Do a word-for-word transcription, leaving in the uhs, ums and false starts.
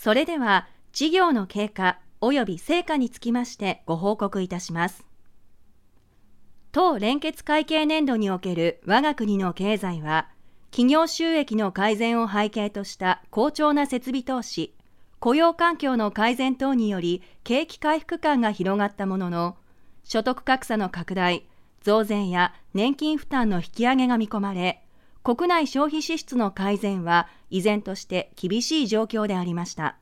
それでは、事業の経過及び成果につきましてご報告いたします。当連結会計年度における我が国の経済は、企業収益の改善を背景とした好調な設備投資、雇用環境の改善等により景気回復感が広がったものの、所得格差の拡大、増税や年金負担の引き上げが見込まれ、国内消費支出の改善は依然として厳しい状況でありました。